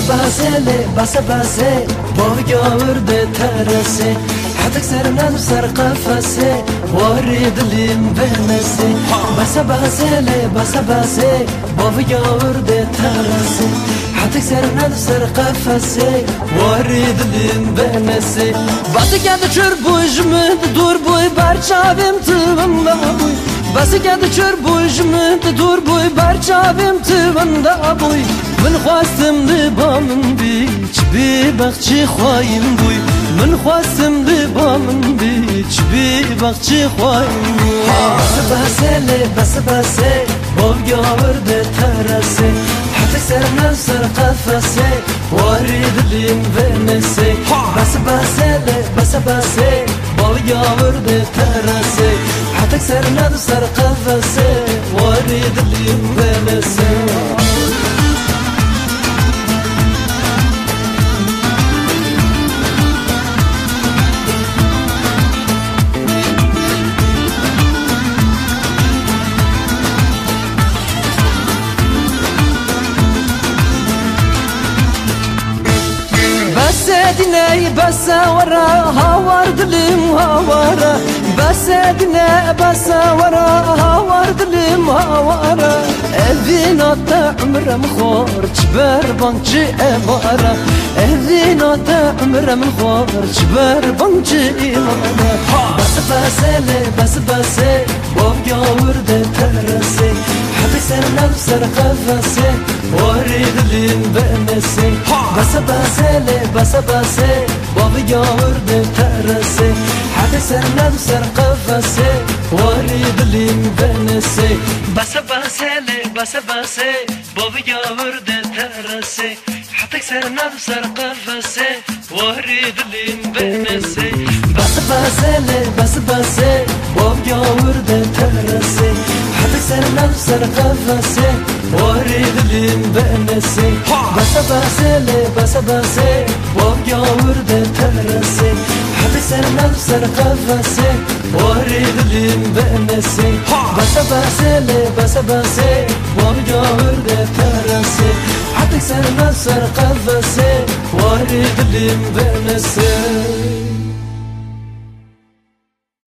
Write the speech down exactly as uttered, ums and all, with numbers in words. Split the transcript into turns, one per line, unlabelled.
باسه بس باسه باقي ورد ترسي حتى كسرنا بسر قفسي واريد اللي مبنسي بس باسه بس باسه باقي ورد ترسي حتى كسرنا بسر قفسي واريد اللي مبنسي بعد كده شربو جمد دور بوي برشابم تبم بابوي بس كده شربو جمد دور بوي برشابم تبم بابوي من خواستم لبامن بیچ بی بخچی خواهیم بوی من خواستم لبامن بیچ بی بخچی خواهیم بوی بس بسه لی بس بسه باقی آورده ترسه حتی سر نفسر قفسه وارید لیم ونسه بس بسه لی بس بسه باقی آورده ترسه حتی سر نفسر قفسه وارید لیم ونسه دناي بس ورا هاور دلم هاورا بس دنا بس ورا هاور دلم هاورا اذينا تعمر مخور جبر بنجي امارا اذينا تعمر مخور جبر بنجي امارا بس بس بس بس وابقى ورد ترسي حبي سر نفسر قفسي واريد اللي مبنسي بس بس بس بس وابقى ورد ترسي حبي سر نفسر قفسي واريد اللي مبنسي بس بس بس بس وابقى ورد ترسي حتى كسر نفسر قفسي واريد اللي مبنسي بس بس بس بس وابقى ورد ترسي حتى كسر نفسر قفسي واريد اللي مبنسي بس بس بس بس وابقى ورد ترسي حتى كسر نفسر قفسي واريد اللي مبنسي بس بس بس بس وابقى ورد ترسي حتى كسر نفسر قفسي واريد اللي مبنسي